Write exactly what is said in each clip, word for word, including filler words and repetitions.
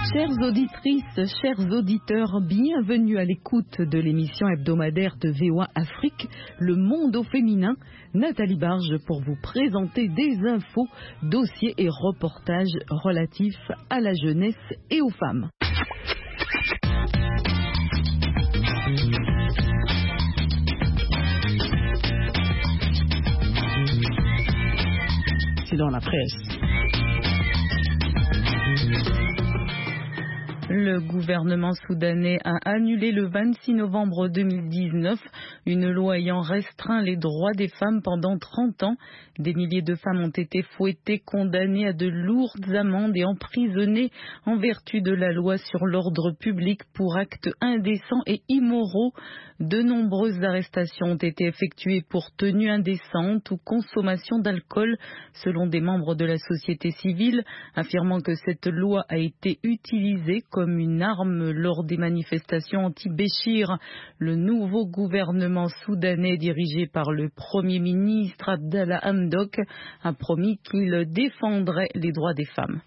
Chères auditrices, chers auditeurs, bienvenue à l'écoute de l'émission hebdomadaire de V O A Afrique, Le Monde au féminin. Nathalie Barge pour vous présenter des infos, dossiers et reportages relatifs à la jeunesse et aux femmes. C'est dans la presse. Le gouvernement soudanais a annulé le vingt-six novembre deux mille dix-neuf une loi ayant restreint les droits des femmes pendant trente ans. Des milliers de femmes ont été fouettées, condamnées à de lourdes amendes et emprisonnées en vertu de la loi sur l'ordre public pour actes indécents et immoraux. De nombreuses arrestations ont été effectuées pour tenue indécente ou consommation d'alcool, selon des membres de la société civile, affirmant que cette loi a été utilisée comme une arme lors des manifestations anti-Béchir. Le nouveau gouvernement soudanais, dirigé par le Premier ministre Abdallah Hamdok, a promis qu'il défendrait les droits des femmes.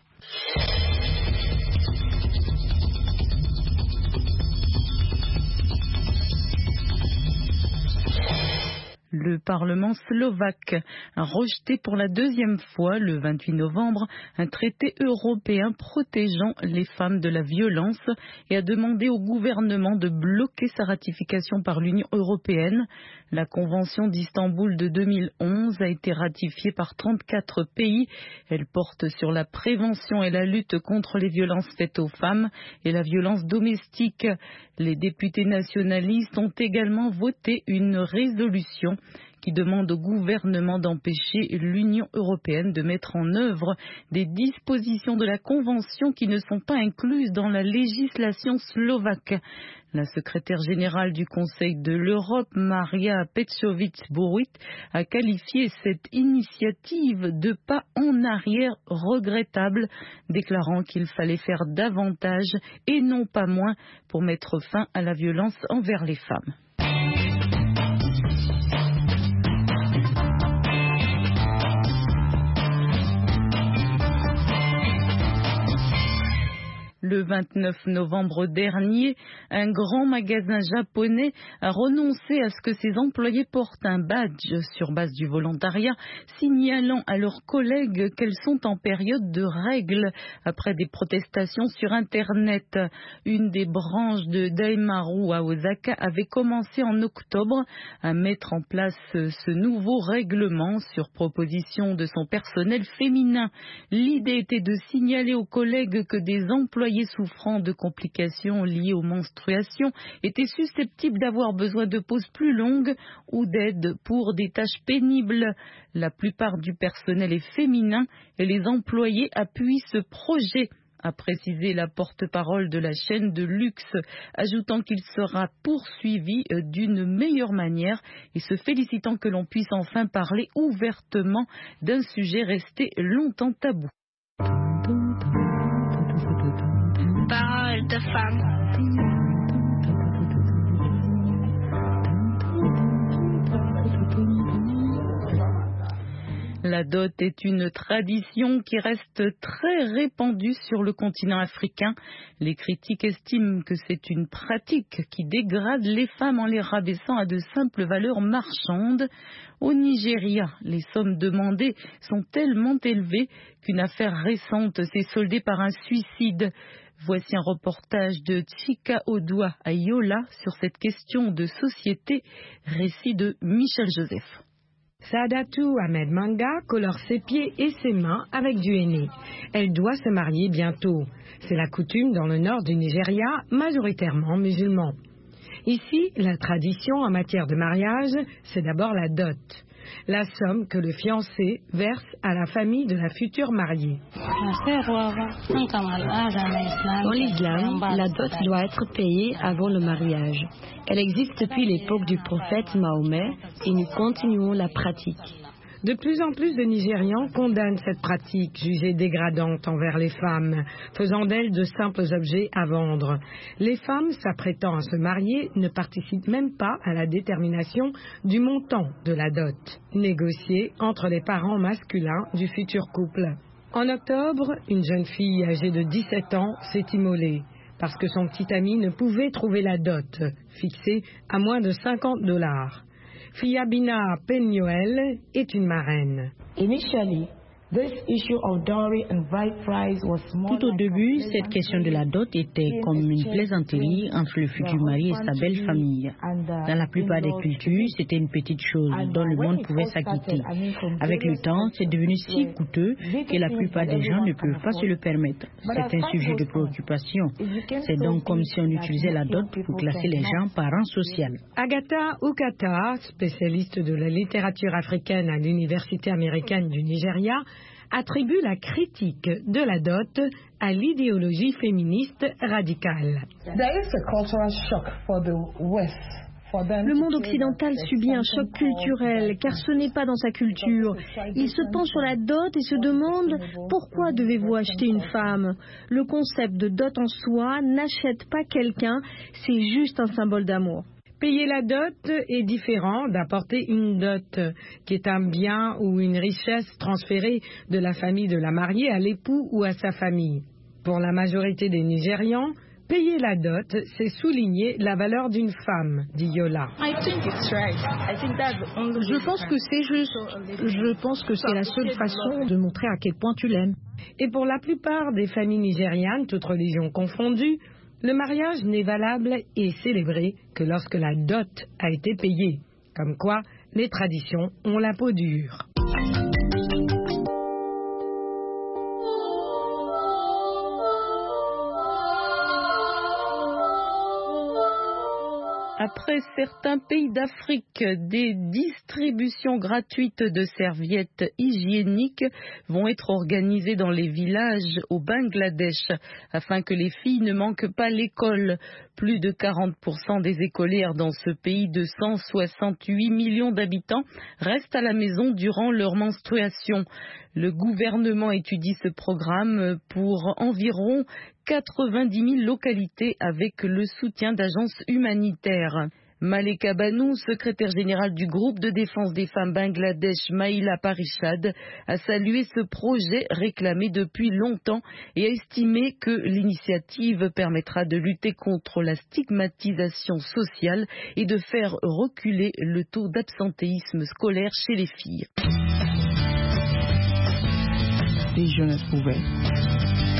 Le Parlement slovaque a rejeté pour la deuxième fois, le vingt-huit novembre, un traité européen protégeant les femmes de la violence et a demandé au gouvernement de bloquer sa ratification par l'Union européenne. La Convention d'Istanbul de deux mille onze a été ratifiée par trente-quatre pays. Elle porte sur la prévention et la lutte contre les violences faites aux femmes et la violence domestique. Les députés nationalistes ont également voté une résolution qui demande au gouvernement d'empêcher l'Union européenne de mettre en œuvre des dispositions de la Convention qui ne sont pas incluses dans la législation slovaque. La secrétaire générale du Conseil de l'Europe, Maria Petchovic-Bourit, a qualifié cette initiative de pas en arrière regrettable, déclarant qu'il fallait faire davantage et non pas moins pour mettre fin à la violence envers les femmes. Le vingt-neuf novembre dernier, un grand magasin japonais a renoncé à ce que ses employés portent un badge sur base du volontariat, signalant à leurs collègues qu'elles sont en période de règles après des protestations sur Internet. Une des branches de Daimaru à Osaka avait commencé en octobre à mettre en place ce nouveau règlement sur proposition de son personnel féminin. L'idée était de signaler aux collègues que des employés souffrant de complications liées aux menstruations étaient susceptibles d'avoir besoin de pauses plus longues ou d'aide pour des tâches pénibles. La plupart du personnel est féminin et les employés appuient ce projet, a précisé la porte-parole de la chaîne de luxe, ajoutant qu'il sera poursuivi d'une meilleure manière et se félicitant que l'on puisse enfin parler ouvertement d'un sujet resté longtemps tabou. Parole de femme. La dot est une tradition qui reste très répandue sur le continent africain. Les critiques estiment que c'est une pratique qui dégrade les femmes en les rabaissant à de simples valeurs marchandes. Au Nigeria, les sommes demandées sont tellement élevées qu'une affaire récente s'est soldée par un suicide. Voici un reportage de Chika Odua à Yola sur cette question de société, récit de Michel Joseph. Saadatou Ahmed Manga colore ses pieds et ses mains avec du henné. Elle doit se marier bientôt. C'est la coutume dans le nord du Nigeria, majoritairement musulman. Ici, la tradition en matière de mariage, c'est d'abord la dot. La somme que le fiancé verse à la famille de la future mariée. Dans l'islam, la dot doit être payée avant le mariage. Elle existe depuis l'époque du prophète Mahomet et nous continuons la pratique. De plus en plus de Nigérians condamnent cette pratique jugée dégradante envers les femmes, faisant d'elles de simples objets à vendre. Les femmes s'apprêtant à se marier ne participent même pas à la détermination du montant de la dot, négociée entre les parents masculins du futur couple. En octobre, une jeune fille âgée de dix-sept ans s'est immolée parce que son petit ami ne pouvait trouver la dot, fixée à moins de cinquante dollars. Fiabina Peñuel est une marraine. Initially, Tout au début, cette question de la dot était comme une plaisanterie entre le futur mari et sa belle famille. Dans la plupart des cultures, c'était une petite chose dont le monde pouvait s'acquitter. Avec le temps, c'est devenu si coûteux que la plupart des gens ne peuvent pas se le permettre. C'est un sujet de préoccupation. C'est donc comme si on utilisait la dot pour classer les gens par rang social. Agatha Ukata, spécialiste de la littérature africaine à l'Université américaine du Nigeria, attribue la critique de la dot à l'idéologie féministe radicale. Le monde occidental subit un choc culturel car ce n'est pas dans sa culture. Il se penche sur la dot et se demande pourquoi devez-vous acheter une femme. Le concept de dot en soi n'achète pas quelqu'un, c'est juste un symbole d'amour. Payer la dot est différent d'apporter une dot, qui est un bien ou une richesse transférée de la famille de la mariée à l'époux ou à sa famille. Pour la majorité des Nigérians, payer la dot, c'est souligner la valeur d'une femme, dit Yola. Je pense que c'est juste. Je pense que c'est la seule façon de montrer à quel point tu l'aimes. Et pour la plupart des familles nigérianes, toutes religions confondues, le mariage n'est valable et célébré que lorsque la dot a été payée. Comme quoi, les traditions ont la peau dure. Après certains pays d'Afrique, des distributions gratuites de serviettes hygiéniques vont être organisées dans les villages au Bangladesh afin que les filles ne manquent pas l'école. Plus de quarante pour cent des écolières dans ce pays de cent soixante-huit millions d'habitants restent à la maison durant leur menstruation. Le gouvernement étudie ce programme pour environ quatre-vingt-dix mille localités avec le soutien d'agences humanitaires. Maleka Banou, secrétaire générale du groupe de défense des femmes Bangladesh Mahila Parishad, a salué ce projet réclamé depuis longtemps et a estimé que l'initiative permettra de lutter contre la stigmatisation sociale et de faire reculer le taux d'absentéisme scolaire chez les filles. Les jeunes pouvaient.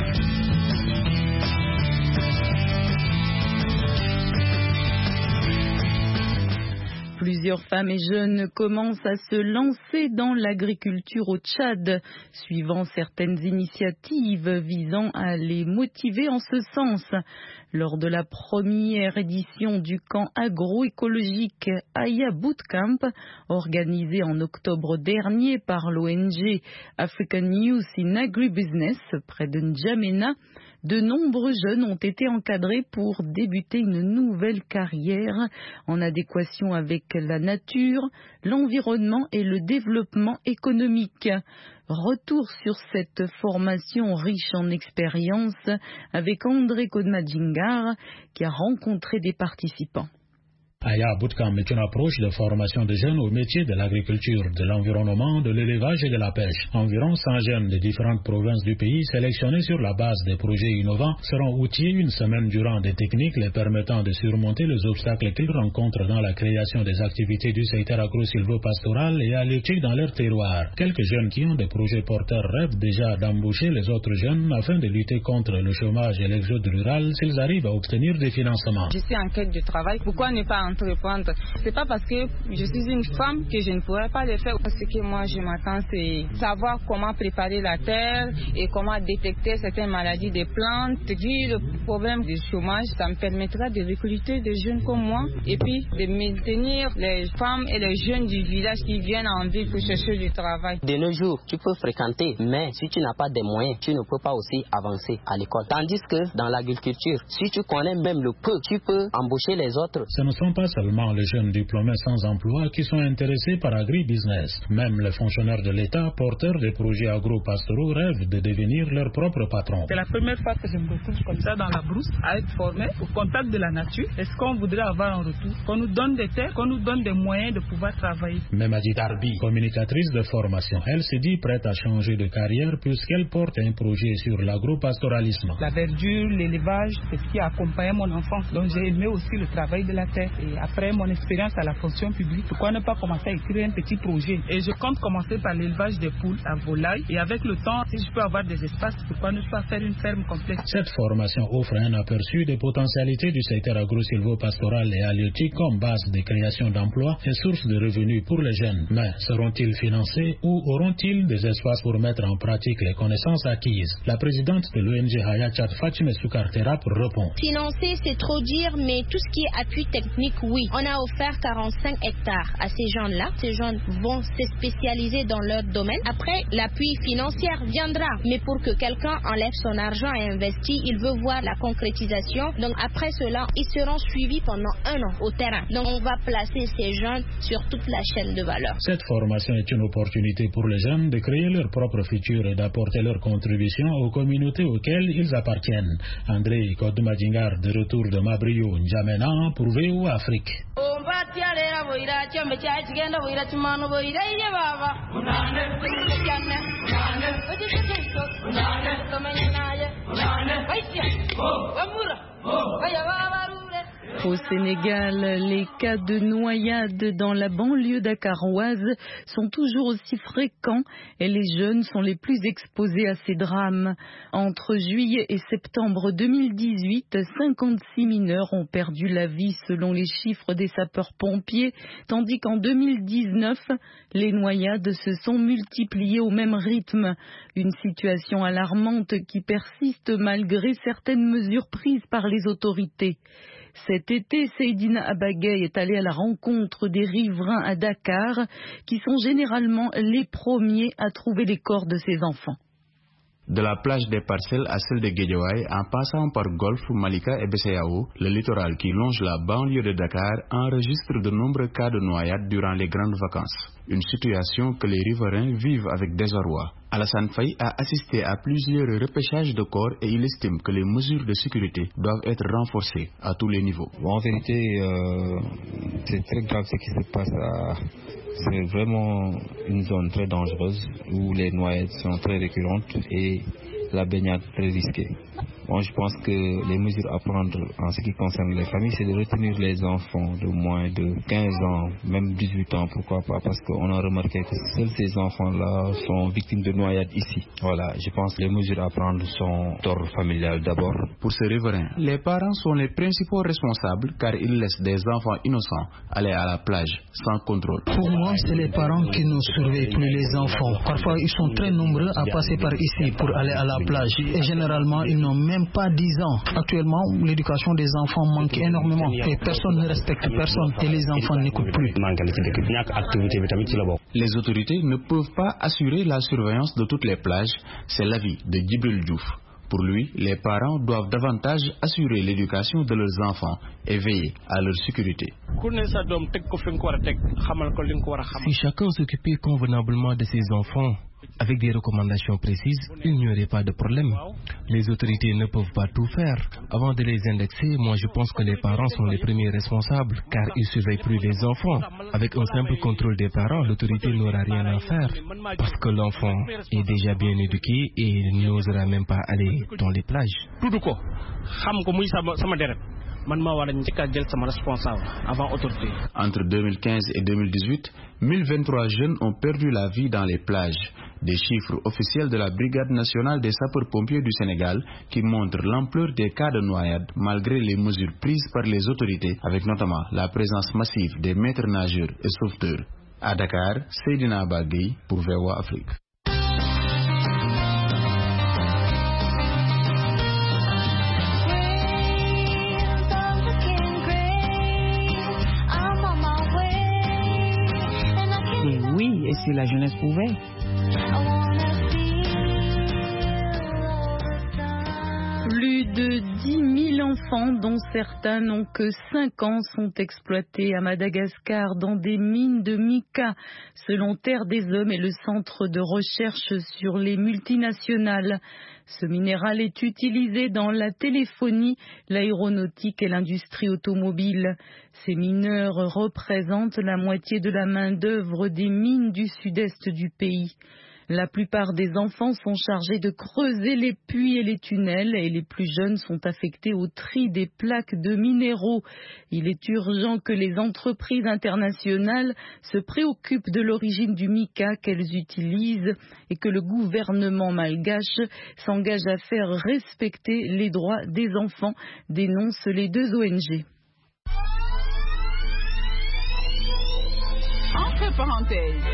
Plusieurs femmes et jeunes commencent à se lancer dans l'agriculture au Tchad, suivant certaines initiatives visant à les motiver en ce sens. Lors de la première édition du camp agroécologique Aya Bootcamp, organisé en octobre dernier par l'O N G African Youth in Agribusiness près de N'Djamena, de nombreux jeunes ont été encadrés pour débuter une nouvelle carrière en adéquation avec la nature, l'environnement et le développement économique. Retour sur cette formation riche en expérience avec André Kodmadjingar qui a rencontré des participants. Aya Bootcamp est une approche de formation de jeunes au métier de l'agriculture, de l'environnement, de l'élevage et de la pêche. Environ cent jeunes de différentes provinces du pays, sélectionnés sur la base des projets innovants, seront outillés une semaine durant des techniques les permettant de surmonter les obstacles qu'ils rencontrent dans la création des activités du secteur agro-silvo-pastoral et à l'étude dans leur terroir. Quelques jeunes qui ont des projets porteurs rêvent déjà d'embaucher les autres jeunes afin de lutter contre le chômage et l'exode rural s'ils arrivent à obtenir des financements. Je suis en quête de travail. Pourquoi ne pas entreprendre? C'est pas parce que je suis une femme que je ne pourrais pas le faire. Ce que moi je m'attends, c'est savoir comment préparer la terre et comment détecter certaines maladies des plantes. Vu le problème du chômage, ça me permettra de recruter des jeunes comme moi et puis de maintenir les femmes et les jeunes du village qui viennent en ville pour chercher du travail. De nos jours, tu peux fréquenter, mais si tu n'as pas de moyens, tu ne peux pas aussi avancer à l'école. Tandis que dans l'agriculture, si tu connais même le peu, tu peux embaucher les autres. Ce ne sont pas pas seulement les jeunes diplômés sans emploi qui sont intéressés par agri-business. Même les fonctionnaires de l'État, porteurs des projets agro-pastoraux, rêvent de devenir leur propre patron. C'est la première fois que je me retrouve comme ça dans la brousse, à être formé au contact de la nature. Est-ce qu'on voudrait avoir en retour qu'on nous donne des terres, qu'on nous donne des moyens de pouvoir travailler? Memadi Darbi, communicatrice de formation, elle se dit prête à changer de carrière puisqu'elle porte un projet sur l'agro-pastoralisme. La verdure, l'élevage, c'est ce qui a accompagné mon enfance. Donc j'ai aimé aussi le travail de la terre. Et après mon expérience à la fonction publique, pourquoi ne pas commencer à écrire un petit projet? Et je compte commencer par l'élevage des poules à volaille. Et avec le temps, si je peux avoir des espaces, pourquoi ne pas faire une ferme complète? Cette formation offre un aperçu des potentialités du secteur agro-silvopastoral et halieutique comme base de création d'emplois et source de revenus pour les jeunes. Mais seront-ils financés ou auront-ils des espaces pour mettre en pratique les connaissances acquises? La présidente de l'O N G Hayachat, Fatime Soukarterap, répond. Financer, c'est trop dire, mais tout ce qui est appui technique, oui. On a offert quarante-cinq hectares à ces gens-là. Ces gens vont se spécialiser dans leur domaine. Après, l'appui financier viendra. Mais pour que quelqu'un enlève son argent et investit, il veut voir la concrétisation. Donc après cela, ils seront suivis pendant un an au terrain. Donc on va placer ces jeunes sur toute la chaîne de valeur. Cette formation est une opportunité pour les jeunes de créer leur propre futur et d'apporter leur contribution aux communautés auxquelles ils appartiennent. André Kodoumadingar, de retour de Mabrio, N'Djamena, pour V O Afrique. Au Sénégal, les cas de noyade dans la banlieue dakaroise sont toujours aussi fréquents et les jeunes sont les plus exposés à ces drames. Entre juillet et septembre deux mille dix-huit, cinquante-six mineurs ont perdu la vie selon les chiffres des sapeurs-pompiers, tandis qu'en deux mille dix-neuf, les noyades se sont multipliées au même rythme. Une situation alarmante qui persiste malgré certaines mesures prises par les autorités. Cet été, Seydina Abagay est allé à la rencontre des riverains à Dakar, qui sont généralement les premiers à trouver les corps de ces enfants. De la plage des Parcelles à celle de Guédiawaye, en passant par Golf, Malika et Bessayao, le littoral qui longe la banlieue de Dakar enregistre de nombreux cas de noyade durant les grandes vacances. Une situation que les riverains vivent avec désarroi. Alassane Faye a assisté à plusieurs repêchages de corps et il estime que les mesures de sécurité doivent être renforcées à tous les niveaux. En vérité, euh, c'est très grave ce qui se passe à... C'est vraiment une zone très dangereuse où les noyades sont très récurrentes et la baignade très risquée. Bon, je pense que les mesures à prendre en ce qui concerne les familles, c'est de retenir les enfants de moins de quinze ans, même dix-huit ans, pourquoi pas, parce qu'on a remarqué que seuls ces enfants-là sont victimes de noyades ici. Voilà, je pense que les mesures à prendre sont d'ordre familial d'abord. Pour ces riverains, les parents sont les principaux responsables car ils laissent des enfants innocents aller à la plage sans contrôle. Pour moi, c'est les parents qui ne surveillent plus les enfants. Parfois, ils sont très nombreux à passer par ici pour aller à la plage et généralement, ils n'ont même pas dix ans. Actuellement, l'éducation des enfants manque énormément et personne ne respecte personne et les enfants n'écoutent plus. Les autorités ne peuvent pas assurer la surveillance de toutes les plages, c'est l'avis de Djibril Diouf. Pour lui, les parents doivent davantage assurer l'éducation de leurs enfants et veiller à leur sécurité. Si chacun s'occupait convenablement de ses enfants, avec des recommandations précises, il n'y aurait pas de problème. Les autorités ne peuvent pas tout faire. Avant de les indexer, moi je pense que les parents sont les premiers responsables, car ils ne surveillent plus les enfants. Avec un simple contrôle des parents, l'autorité n'aura rien à faire, parce que l'enfant est déjà bien éduqué et n'osera même pas aller dans les plages. Entre deux mille quinze et deux mille dix-huit, mille vingt-trois jeunes ont perdu la vie dans les plages. Des chiffres officiels de la Brigade nationale des sapeurs-pompiers du Sénégal qui montrent l'ampleur des cas de noyade malgré les mesures prises par les autorités, avec notamment la présence massive des maîtres nageurs et sauveteurs. À Dakar, Seydina Abagay pour V O A Afrique. Et oui, et si la jeunesse pouvait. Plus de dix mille enfants, dont certains n'ont que cinq ans, sont exploités à Madagascar dans des mines de mica, selon Terre des Hommes et le Centre de recherche sur les multinationales. Ce minéral est utilisé dans la téléphonie, l'aéronautique et l'industrie automobile. Ces mineurs représentent la moitié de la main-d'œuvre des mines du sud-est du pays. La plupart des enfants sont chargés de creuser les puits et les tunnels et les plus jeunes sont affectés au tri des plaques de minéraux. Il est urgent que les entreprises internationales se préoccupent de l'origine du mica qu'elles utilisent et que le gouvernement malgache s'engage à faire respecter les droits des enfants, dénoncent les deux O N G. Entre parenthèses.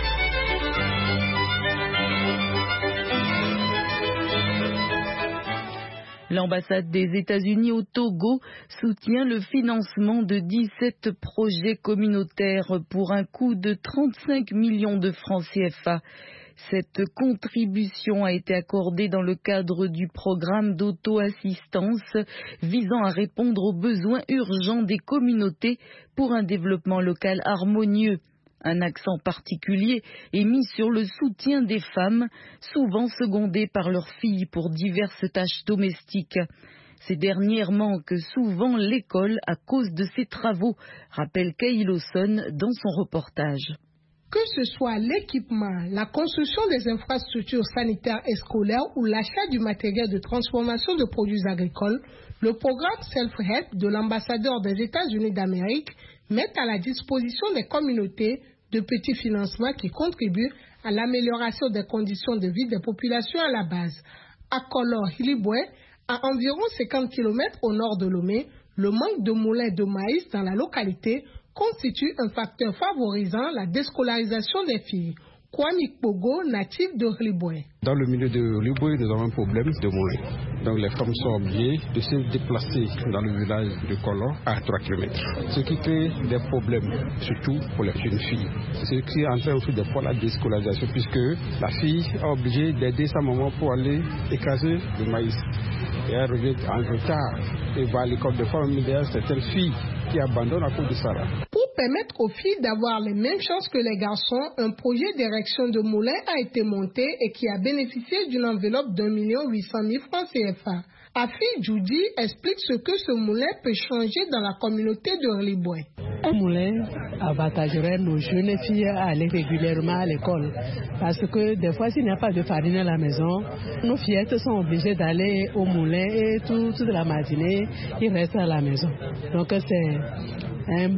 L'ambassade des États-Unis au Togo soutient le financement de dix-sept projets communautaires pour un coût de trente-cinq millions de francs C F A. Cette contribution a été accordée dans le cadre du programme d'auto-assistance visant à répondre aux besoins urgents des communautés pour un développement local harmonieux. Un accent particulier est mis sur le soutien des femmes, souvent secondées par leurs filles pour diverses tâches domestiques. Ces dernières manquent souvent l'école à cause de ces travaux, rappelle Kay Lawson dans son reportage. Que ce soit l'équipement, la construction des infrastructures sanitaires et scolaires ou l'achat du matériel de transformation de produits agricoles, le programme Self-Help de l'ambassadeur des États-Unis d'Amérique met à la disposition des communautés de petits financements qui contribuent à l'amélioration des conditions de vie des populations à la base. À Kolor-Hilibwe, à environ cinquante kilomètres au nord de Lomé, le manque de moulins de maïs dans la localité constitue un facteur favorisant la déscolarisation des filles. Kwame Pogo, natif de Hilibwe. Dans le milieu de Hilibwe, nous avons un problème de moulins. Donc les femmes sont obligées de se déplacer dans le village de Kolor à trois kilomètres. Ce qui crée des problèmes, surtout pour les jeunes filles. Ce qui est en train aussi de faire la déscolarisation, puisque la fille est obligée d'aider sa maman pour aller écraser le maïs. Et elle revient en retard et va à l'école de femmes. Il y a certaines filles qui abandonnent à cause de ça. Pour permettre aux filles d'avoir les mêmes chances que les garçons, un projet d'érection de moulins a été monté et qui a bénéficié d'une enveloppe d'un million huit cent mille francs C F A. Afi Djoudi explique ce que ce moulin peut changer dans la communauté de Hilibwe. Un moulin avantagerait nos jeunes filles à aller régulièrement à l'école. Parce que des fois, s'il n'y a pas de farine à la maison, nos fillettes sont obligées d'aller au moulin et tout, toute la matinée, ils restent à la maison. Donc c'est un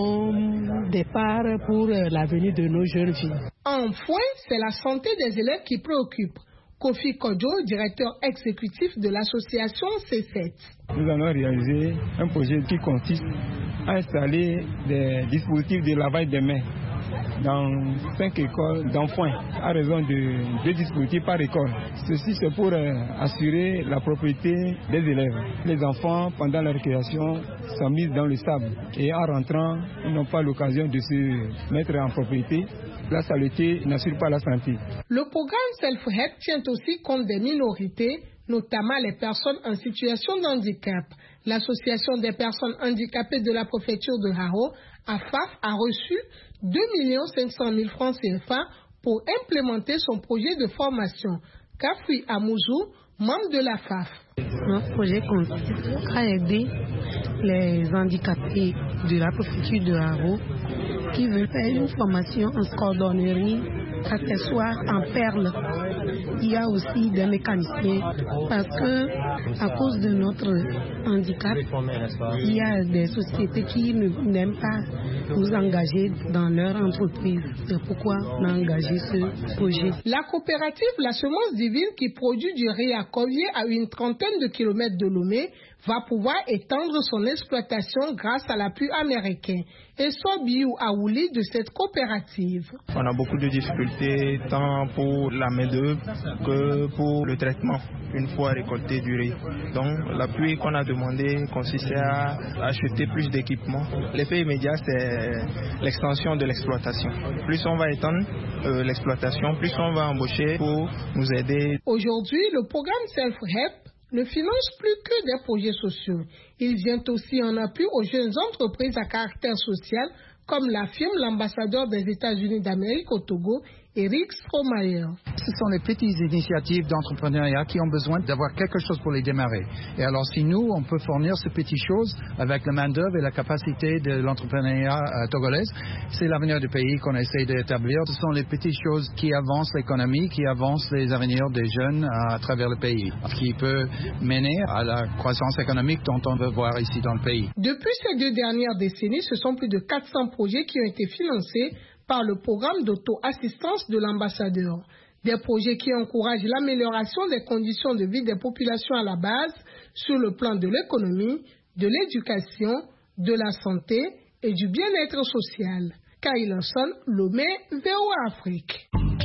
bon départ pour l'avenir de nos jeunes filles. Enfin, c'est la santé des élèves qui préoccupe. Kofi Kodjo, directeur exécutif de l'association C sept. Nous allons réaliser un projet qui consiste à installer des dispositifs de lavage des mains dans cinq écoles d'enfants, à raison de deux dispositifs par école. Ceci, c'est pour euh, assurer la propriété des élèves. Les enfants, pendant la récréation, sont mis dans le sable et en rentrant, ils n'ont pas l'occasion de se mettre en propriété. La saleté n'assure pas la santé. Le programme Self-Help tient aussi compte des minorités, notamment les personnes en situation de handicap. L'association des personnes handicapées de la préfecture de Haro, A F A F, a reçu deux millions cinq cent mille francs C F A pour implémenter son projet de formation. Kafui Amouzou, membre de la F A F. Notre projet consiste à aider les handicapés de la préfecture de Haro qui veulent faire une formation en cordonnerie, accessoires en perles. Il y a aussi des mécaniciens parce que à cause de notre handicap, il y a des sociétés qui n'aiment pas nous engager dans leur entreprise. C'est pourquoi on a engagé ce projet. La coopérative La Semence Divine, qui produit du riz à Corvier à une trentaine de kilomètres de Lomé, va pouvoir étendre son exploitation grâce à l'appui américain. Et Sobiou Aouli de cette coopérative. On a beaucoup de difficultés tant pour la main-d'œuvre que pour le traitement une fois récolté du riz. Donc l'appui qu'on a demandé consistait à acheter plus d'équipements. L'effet immédiat, c'est l'extension de l'exploitation. Plus on va étendre euh, l'exploitation, plus on va embaucher pour nous aider. Aujourd'hui, le programme Self-Help ne finance plus que des projets sociaux. Il vient aussi en appui aux jeunes entreprises à caractère social, comme l'affirme l'ambassadeur des États-Unis d'Amérique au Togo, Eric Stromayer. Ce sont les petites initiatives d'entrepreneuriat qui ont besoin d'avoir quelque chose pour les démarrer. Et alors si nous, on peut fournir ces petites choses avec la main-d'œuvre et la capacité de l'entrepreneuriat euh, togolaise, c'est l'avenir du pays qu'on essaie d'établir. Ce sont les petites choses qui avancent l'économie, qui avancent les avenirs des jeunes à, à travers le pays, qui peut mener à la croissance économique dont on veut voir ici dans le pays. Depuis ces deux dernières décennies, ce sont plus de quatre cents projets qui ont été financés par le programme d'auto-assistance de l'ambassadeur. Des projets qui encouragent l'amélioration des conditions de vie des populations à la base sur le plan de l'économie, de l'éducation, de la santé et du bien-être social. Kyle Lawson, Lomé, V O A Afrique.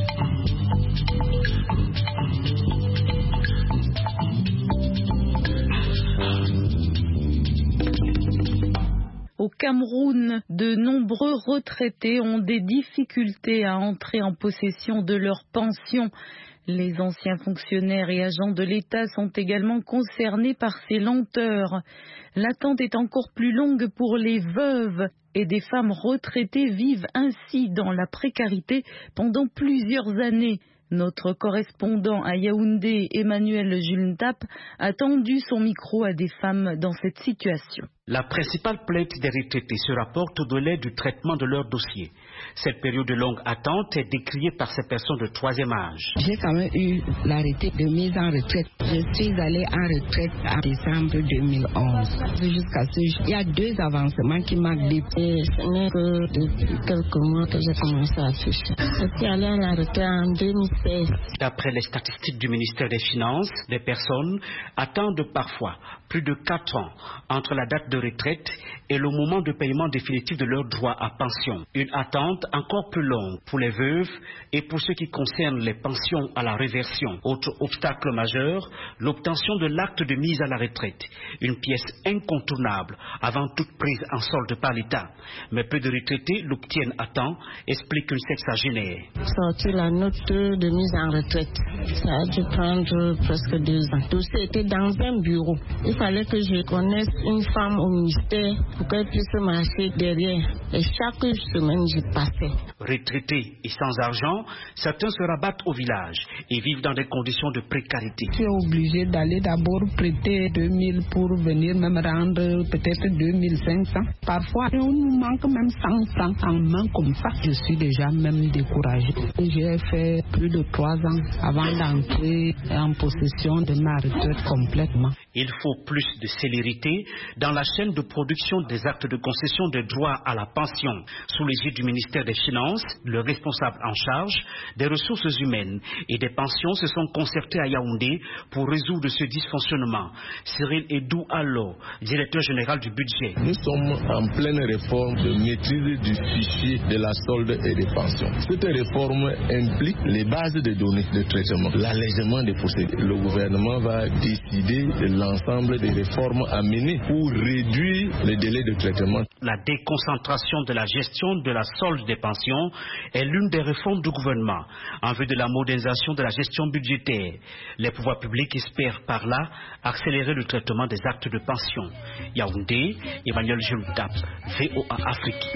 Au Cameroun, de nombreux retraités ont des difficultés à entrer en possession de leur pension. Les anciens fonctionnaires et agents de l'État sont également concernés par ces lenteurs. L'attente est encore plus longue pour les veuves et des femmes retraitées vivent ainsi dans la précarité pendant plusieurs années. Notre correspondant à Yaoundé, Emmanuel Julntap, a tendu son micro à des femmes dans cette situation. La principale plainte des retraités se rapporte au délai du traitement de leur dossier. Cette période de longue attente est décriée par ces personnes de troisième âge. J'ai quand même eu l'arrêté de mise en retraite. Je suis allée en retraite en décembre deux mille onze. Jusqu'à ce jour, il y a deux avancements qui m'ont dépassé. Ce n'est que depuis quelques mois que j'ai commencé à toucher. Je suis allée à la retraite en deux mille seize. D'après les statistiques du ministère des Finances, des personnes attendent parfois plus de quatre ans entre la date de retraite et le moment de paiement définitif de leur droit à pension. Une attente encore plus longue pour les veuves et pour ceux qui concernent les pensions à la réversion. Autre obstacle majeur, l'obtention de l'acte de mise à la retraite, une pièce incontournable avant toute prise en solde par l'État. Mais peu de retraités l'obtiennent à temps, explique une sexagénaire. Sortir la note de mise en retraite, ça a dû prendre presque deux ans. Tout ça était dans un bureau. Il fallait que je connaisse une femme au ministère pour qu'elle puisse marcher derrière. Et chaque semaine, j'y passais. Retraités et sans argent, certains se rabattent au village et vivent dans des conditions de précarité. Je suis obligé d'aller d'abord prêter deux mille pour venir me rendre peut-être deux mille cinq cents. Parfois, on nous manque même cent francs en main comme ça. Je suis déjà même découragée. J'ai fait plus de trois ans avant d'entrer en possession de ma retraite complètement. Il faut plus de célérité dans la chaîne de production des actes de concession de droits à la pension. Sous l'égide du ministère des Finances, le responsable en charge des ressources humaines et des pensions se sont concertés à Yaoundé pour résoudre ce dysfonctionnement. Cyril Edou Allo, directeur général du budget. Nous sommes en pleine réforme de maîtrise du fichier de la solde et des pensions. Cette réforme implique les bases de données de traitement, l'allègement des procédures. Le gouvernement va décider de l'ensemble des réformes à mener pour réduire les délais de traitement. La déconcentration de la gestion de la solde des pensions est l'une des réformes du gouvernement en vue de la modernisation de la gestion budgétaire. Les pouvoirs publics espèrent par là accélérer le traitement des actes de pension. Yaoundé, Emmanuel Julntap, V O A Afrique.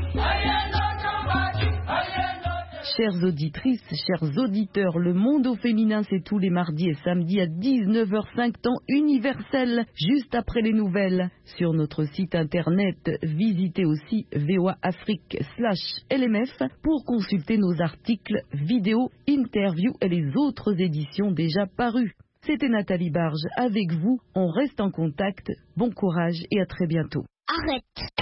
Chères auditrices, chers auditeurs, le monde au féminin, c'est tous les mardis et samedis à dix-neuf heures cinq, temps universel, juste après les nouvelles. Sur notre site internet, visitez aussi V O A Afrique slash L M F pour consulter nos articles, vidéos, interviews et les autres éditions déjà parues. C'était Nathalie Barge avec vous, on reste en contact, bon courage et à très bientôt. Arrête.